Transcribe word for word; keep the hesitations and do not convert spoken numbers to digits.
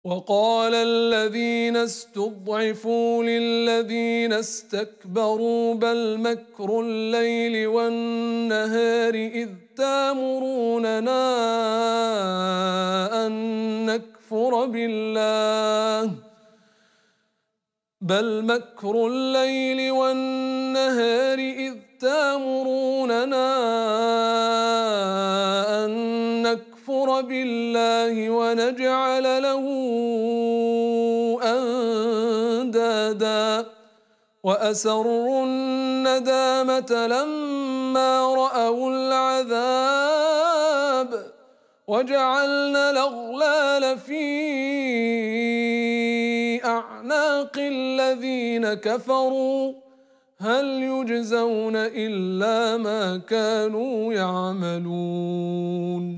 وقال الذين استضعفوا للذين استكبروا بل مكر الليل والنهار إذ تأمروننا أن نكفر بالله بل مكر الليل والنهار إذ تأمروننا أن نكفر بالله ونجعل له أندادا وأسروا الندامة لما رأوا العذاب وجعلنا الأغلال في أعناق الذين كفروا هل يجزون إلا ما كانوا يعملون.